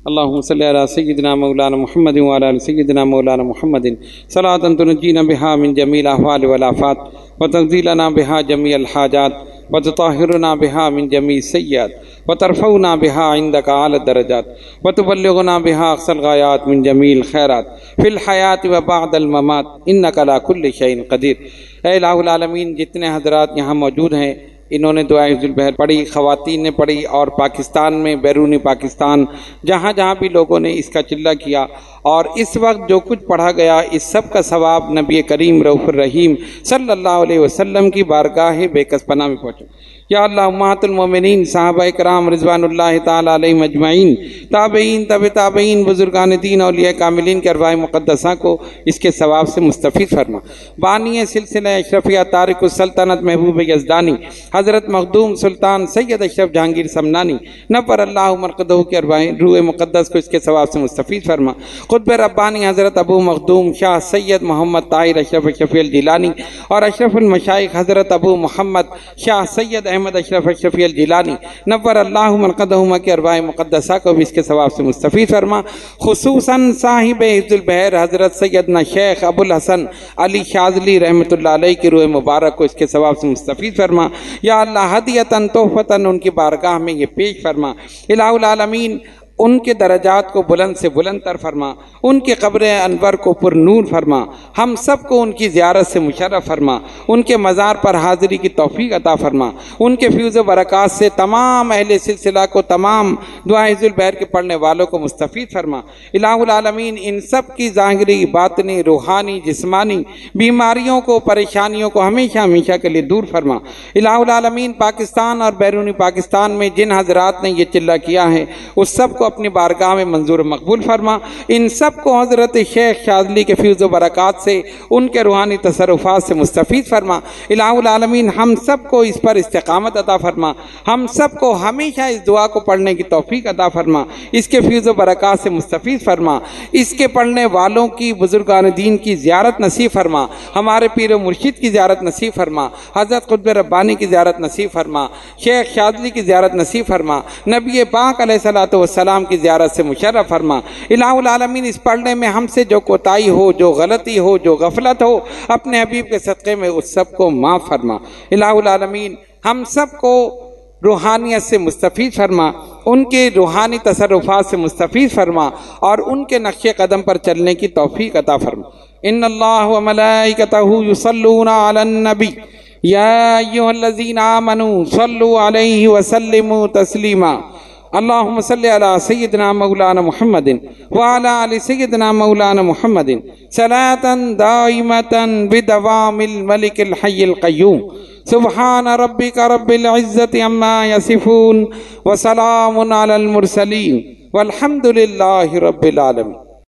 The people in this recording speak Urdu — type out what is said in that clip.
اللهم صل على سيدنا مولانا محمد وعلى آل سيدنا مولانا محمد صلاة تنجينا بها من جميع الأهوال والآفات وتقضي لنا بها جميع الحاجات وتطهرنا بها من جميع السيئات وترفعنا بها عندك أعلى الدرجات وتبلغنا بها أقصى الغايات من جميع الخيرات في الحياة وبعد الممات إنك على كل شيء قدير۔ اے الہ العالمین، جتنے حضرات یہاں موجود ہیں انہوں نے دعائے حفظ البحر پڑھی، خواتین نے پڑھی، اور پاکستان میں بیرون پاکستان جہاں جہاں بھی لوگوں نے اس کا چلہ کیا، اور اس وقت جو کچھ پڑھا گیا اس سب کا ثواب نبی کریم رؤوف الرحیم صلی اللہ علیہ وسلم کی بارگاہ بے کس پناہ میں پہنچے۔ یا اللہ، امہات المومنین، صحابہ کرام رضوان اللہ تعالی علیہم اجمعین، تابعین، تبع تابعین، بزرگان دین، اولیاء کاملین کے ارواح مقدسہ کو اس کے ثواب سے مستفید فرما۔ بانی سلسلہ اشرفیہ تارک السلطنت محبوب یزدانی حضرت مخدوم سلطان سید اشرف جہانگیر سمنانی نور اللہ مرقدہ کے ارواح روح مقدس کو اس کے ثواب سے مستفید فرما۔ قطب ربانی حضرت ابو مخدوم شاہ سید محمد طاہر اشرف شفیع الجیلانی اور اشرف المشائخ حضرت ابو محمد شاہ سید احمد اشرف شفیع الجیلانی نور اللہ مرقدہما کے ارواح مقدسہ کو بھی اس کے ثواب سے مستفید فرما۔ خصوصاً صاحب حفظ البحر حضرت سیدنا شیخ ابو الحسن علی شاذلی رحمۃ اللہ علیہ کی روح مبارک کو اس کے ثواب سے مستفید فرما۔ یا اللہ، ہدیتاً تحفتاً ان کی بارگاہ میں یہ پیش فرما۔ الہ العالمین، ان کے درجات کو بلند سے بلند تر فرما، ان کے قبر انور کو پر نور فرما، ہم سب کو ان کی زیارت سے مشرف فرما، ان کے مزار پر حاضری کی توفیق عطا فرما، ان کے فیض و برکات سے تمام اہل سلسلہ کو، تمام دعائے حفظ البحر کے پڑھنے والوں کو مستفید فرما۔ الہ العالمین، ان سب کی ظاہری، باطنی، روحانی، جسمانی بیماریوں کو، پریشانیوں کو ہمیشہ ہمیشہ کے لیے دور فرما۔ الہ العالمین، پاکستان اور بیرون پاکستان میں جن حضرات نے یہ چلہ کیا ہے اس سب کو اپنی بارگاہ میں منظور و مقبول فرما۔ ان سب کو حضرت شیخ شاذلی کے فیض و برکات سے، ان کے روحانی تصرفات سے مستفید فرما۔ الہ العالمین، ہم سب کو اس پر استقامت عطا فرما، ہم سب کو ہمیشہ اس دعا کو پڑھنے کی توفیق عطا فرما، اس کے فیض و برکات سے مستفید فرما، اس کے پڑھنے والوں کی، بزرگان دین کی زیارت نصیب فرما، ہمارے پیر و مرشد کی زیارت نصیب فرما، حضرت قطب ربانی کی زیارت نصیب فرما، شیخ شاذلی کی زیارت نصیب فرما، نبی پاک علیہ الصلوۃ والسلام کی زیارت سے مشرف فرما۔ الہ العالمین، اس پڑھنے میں ہم سے جو کوتاہی ہو، جو غلطی ہو، جو غفلت ہو، اپنے حبیب کے صدقے میں اس سب کو معاف فرما۔ الہ العالمین، ہم سب کو روحانیت سے مستفید فرما، ان کے روحانی تصرفات سے مستفید فرما، اور ان کے نقش قدم پر چلنے کی توفیق عطا فرما۔ ان اللہ و ملائکتہ یصلون علی النبی یا ایھا الذین آمنوا صلوا علیہ وسلموا تسلیما۔ اللہم صلی علی سیدنا مولانا محمد وعلی آل سیدنا مولانا محمد صلاۃ دائمۃ بدوام الملک الحی القیوم۔ سبحان ربک رب العزت عما یصفون وسلام علی المرسلین والحمد للہ رب العالمین۔